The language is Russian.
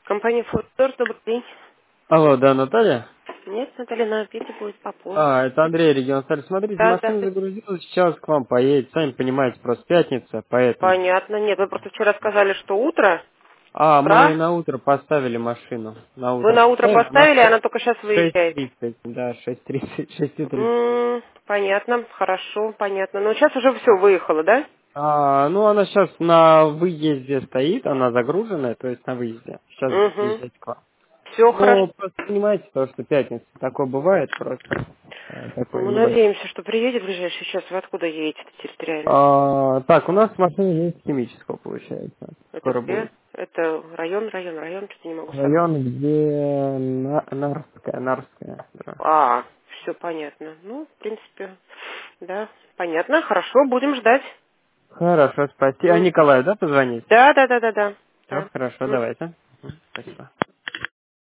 Компания Фордор, добрый день. Алло, да, Наталья? Нет, Наталья на обеде будет попозже. Это Андрей, регион Сталь. Смотрите, Да, да, машина да. загрузилась, сейчас к вам поедет. Сами понимаете, просто пятница, поэтому. Понятно. Нет, вы просто вчера сказали, что утро, с Мы утра. на утро поставили машину. На Вы утро на утро поставили, она поставили, она только сейчас в выезжает. 6:30, да, 6:30, 6:30. Понятно, хорошо, понятно. Но сейчас уже все выехало, да? Она сейчас на выезде стоит, она загруженная, то есть на выезде. Сейчас будет Угу. езжать к вам. Все хорошо. Ну, просто понимаете, то, что пятница, такое бывает просто. Ну, Такой мы небольшой. надеемся, что приедет в ближайший час. Вы откуда едете территориально? Так, у нас машина есть химического, получается. Это Скоро будет. где? Это район, что-то не могу сообразить. Район, где Нарская, да. Все понятно. Ну, в принципе, да, понятно. Хорошо, будем ждать. Хорошо, спасибо. М. Николай, да, позвонить? Да, да, да, да, да. Все, Да. хорошо, М. давайте. Спасибо.